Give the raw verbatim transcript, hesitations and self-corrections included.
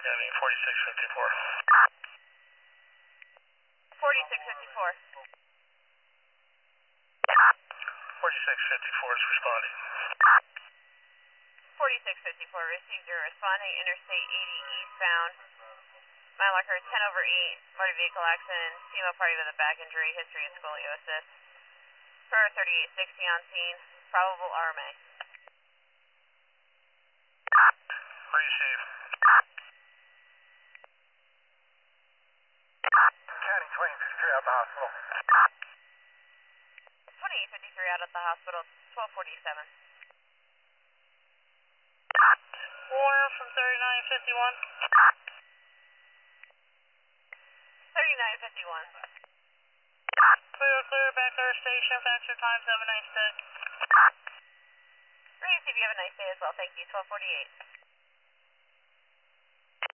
Miami forty-six fifty-four. forty-six fifty-four. forty-six fifty-four is responding. forty-six fifty-four, received your responding Interstate eighty eastbound. Mile marker ten over eight, motor vehicle accident, female party with a back injury, history of scoliosis. Per thirty-eight sixty on scene, probable R M A. Receive. County twenty fifty-three out the hospital. twenty-eight fifty-three out at the hospital, twelve forty-seven. Warner from thirty-nine fifty-one. thirty-nine fifty-one. Clear, clear, back to our station, faster times, have a nice day. Receive, you have a nice day as well, thank you, twelve forty-eight.